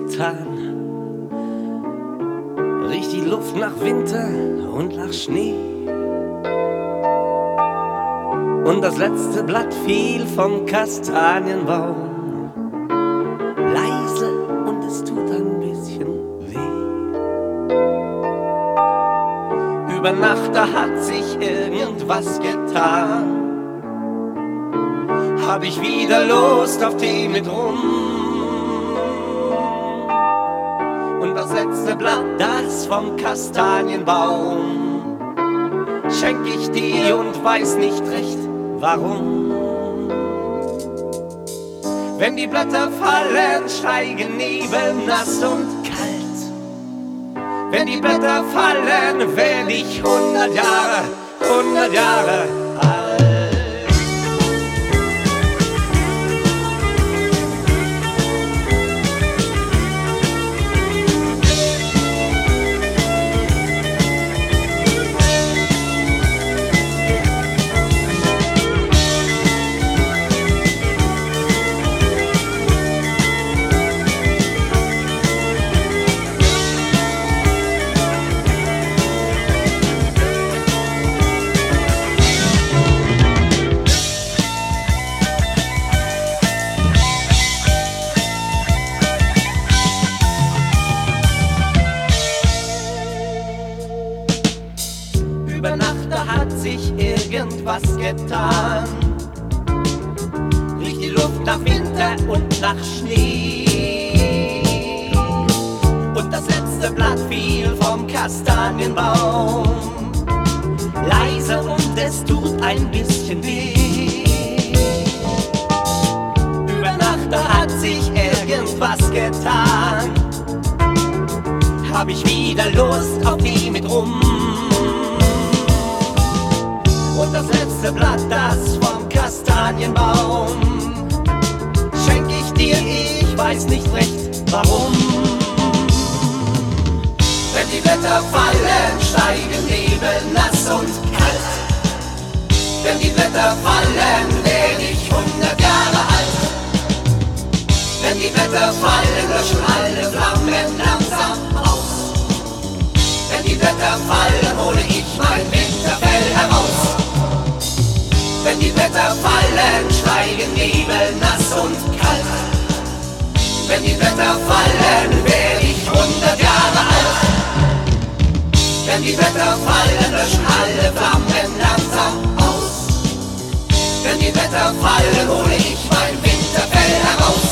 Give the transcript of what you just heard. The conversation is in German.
getan. Riecht die Luft nach Winter und nach Schnee. Und das letzte Blatt fiel vom Kastanienbaum. Leise und es tut ein bisschen weh. Über Nacht, da hat sich irgendwas getan. Hab ich wieder Lust auf Tee mit Rum. Und das letzte Blatt, das vom Kastanienbaum, schenk ich dir und weiß nicht recht warum. Wenn die Blätter fallen, steigen Nebel nass und kalt. Wenn die Blätter fallen, werd ich 100 Jahre alt. Über Nacht, da hat sich irgendwas getan. Riecht die Luft nach Winter und nach Schnee. Und das letzte Blatt fiel vom Kastanienbaum. Leise und es tut ein bisschen weh. Über Nacht, da hat sich irgendwas getan. Hab ich wieder Lust auf Tee mit Rum. Und das letzte Blatt, das vom Kastanienbaum, schenk ich dir, ich weiß nicht recht warum. Wenn die Blätter fallen, steigen Nebel nass und kalt. Wenn die Blätter fallen, werd ich 100 Jahre alt. Wenn die Blätter fallen, löschen alle Flammen langsam aus. Wenn die Blätter fallen, hole ich mein Winterfell heraus. Wenn die Blätter fallen, steigen Nebel nass und kalt. Wenn die Blätter fallen, werd ich 100 Jahre alt. Wenn die Blätter fallen, löschen alle Flammen langsam aus. Wenn die Blätter fallen, hole ich mein Winterfell heraus.